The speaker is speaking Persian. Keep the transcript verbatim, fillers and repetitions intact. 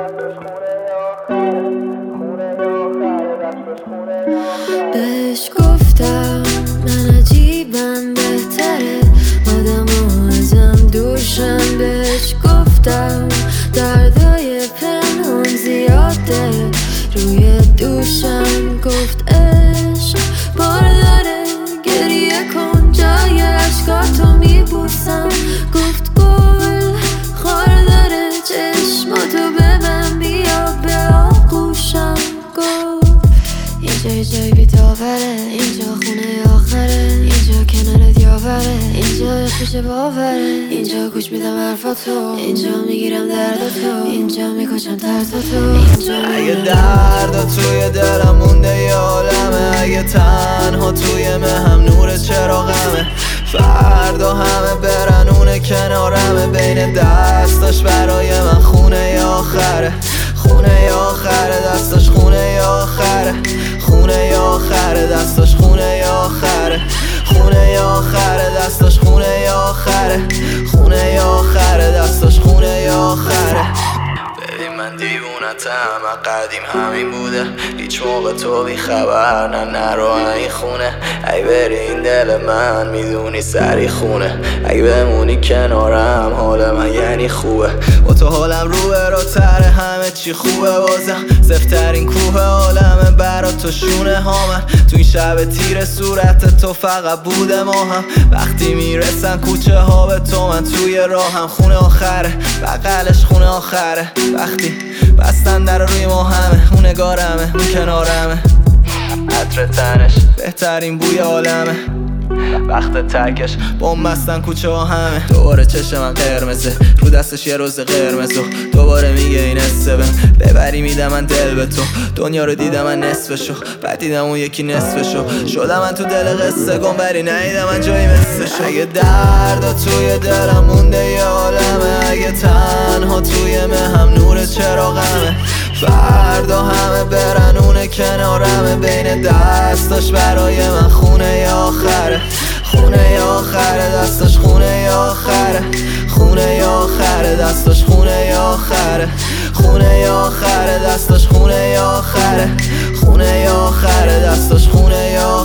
بهش گفتم من عجیبم، بهتره آدم ها ازم دورشن. بهش گفتم دردای پنهان زیاده روی دوشم. گفت عشق بار داره، گریه کن جای عشقاتو میبوسم. گفت گل خار داره، چشماتو ببن بیا به آغوشم. گفت اینجا یه جای بی‌داوره، اینجا خونه آخره، اینجا کنارت یاوره، اینجا خوش باوره، اینجا گوش میدم حرفاتو، اینجا میگیرم درداتو، اینجا میکشم ترساتو، اینجا اگه دردا توی دلم مونده یه عالمه، اگه تنها توی مهم نور چراغمه، فردا همه برن اونه کنارمه، بین دستاش برای من خونه ی آخره، خونه ی آخره دستاش، خونه ی آخره، خونه ی آخره دستاش، خونه ی آخره، خونه ی آخره دستاش، خونه ی آخره، خونه ی آخره دستاش، خونه ی آخره. ببین من دیوونتم، قدیم همین بوده، هیچ موقع تو بی خبر نه نرو این خونه. ای بری این دل من میدونی سری خونه، ای بمونی کنارم حال من یعنی خوبه. با تو حالم روه رو تره، همه چی خوبه بازم. زفترین کوه عالمه برا تو شونه ها، من تو این شب تیر صورت تو فقط بوده ما هم. وقتی میرسن کوچه ها به تو من توی راهم، خونه آخره بقلش خونه آخره. وقتی بستن در روی ما همه، اون نگارمه اون کنارمه، عطر تنش بهترین بوی عالمه. وقت ترکش بوم بستن کوچه ها همه، دوباره چشم من قرمزه، رو دستش یه روز قرمز و دوباره میگه این استبه ببری میدم من دل به تو. دنیا رو دیدم من نصفشو، بعد دیدم اون یکی نصفشو، شدم من تو دل قصه گم بری ندیدم من جایی مثلشو. اگه دردا توی دلم مونده یه عالمه، اگه تنها توی مهم نور چراغمه، فردا همه برن اونه کنارمه، بین دستاش برای من خونه ی آخره، خونه ی آخره دستاش، خونه ی آخره، خونه ی آخره دستاش، خونه ی آخره، خونه ی آخره دستاش، خونه ی آخره، خونه ی آخره دستاش، خونه ی آخره.